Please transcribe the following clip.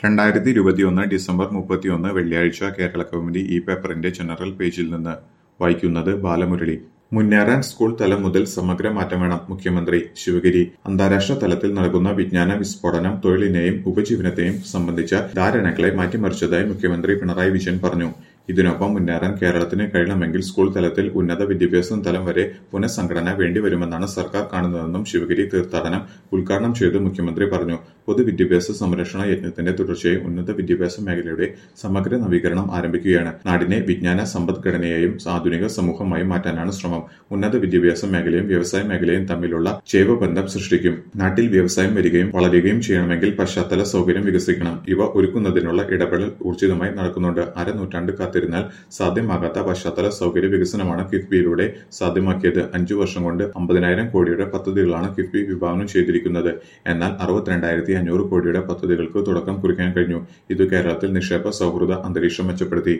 2021 December 31 വെള്ളിയാഴ്ച കേരളകൗമുദി ഈ പേപ്പറിന്റെ ജനറൽ പേജിൽ നിന്ന് വായിക്കുന്നത് ബാലമുരളി. മുന്നേറാൻ സ്കൂൾ തലം മുതൽ സമഗ്ര മാറ്റം വേണം മുഖ്യമന്ത്രി ശിവഗിരി. അന്താരാഷ്ട്ര തലത്തിൽ നടക്കുന്ന വിജ്ഞാന വിസ്ഫോടനം തൊഴിലിനെയും ഉപജീവനത്തെയും സംബന്ധിച്ച ധാരണകളെ മാറ്റിമറിച്ചതായി മുഖ്യമന്ത്രി പിണറായി വിജയൻ പറഞ്ഞു. ഇതിനൊപ്പം മുന്നേറാൻ കേരളത്തിന് കഴിയണമെങ്കിൽ സ്കൂൾ തലത്തിൽ ഉന്നത വിദ്യാഭ്യാസ തലം വരെ പുനഃസംഘടന വേണ്ടിവരുമെന്നാണ് സർക്കാർ കാണുന്നതെന്നും ശിവഗിരി തീർത്ഥാടനം ഉദ്ഘാടനം ചെയ്ത് മുഖ്യമന്ത്രി പറഞ്ഞു. പൊതുവിദ്യാഭ്യാസ സംരക്ഷണ യജ്ഞത്തിന്റെ തുടർച്ചയായി ഉന്നത വിദ്യാഭ്യാസ മേഖലയുടെ സമഗ്ര നവീകരണം ആരംഭിക്കുകയാണ്. നാടിനെ വിജ്ഞാന സമ്പദ്ഘടനയായും ആധുനിക സമൂഹമായും മാറ്റാനാണ് ശ്രമം. ഉന്നത വിദ്യാഭ്യാസ മേഖലയും വ്യവസായ മേഖലയും തമ്മിലുള്ള ജൈവബന്ധം സൃഷ്ടിക്കും. നാട്ടിൽ വ്യവസായം വരികയും വളരുകയും ചെയ്യണമെങ്കിൽ പശ്ചാത്തല സൗകര്യം വികസിക്കണം. ഇവ ഒരുക്കുന്നതിനുള്ള ഇടപെടൽ ഊർജിതമായി നടക്കുന്നുണ്ട്. അരനൂറ്റാണ്ട് കാത്തിരുന്നാൽ സാധ്യമാകാത്ത പശ്ചാത്തല സൗകര്യ വികസനമാണ് കിഫ്ബിയിലൂടെ സാധ്യമാക്കിയത്. 5 വർഷം കൊണ്ട് 50,000 കോടിയുടെ പദ്ധതികളാണ് കിഫ്ബി വിഭാവനം ചെയ്തിരിക്കുന്നത്. എന്നാൽ 62,500 കോടിയുടെ പദ്ധതികൾക്ക് തുടക്കം കുറിക്കാൻ കഴിഞ്ഞു. ഇത് കേരളത്തിൽ നിക്ഷേപ സൗഹൃദ അന്തരീക്ഷം മെച്ചപ്പെടുത്തി.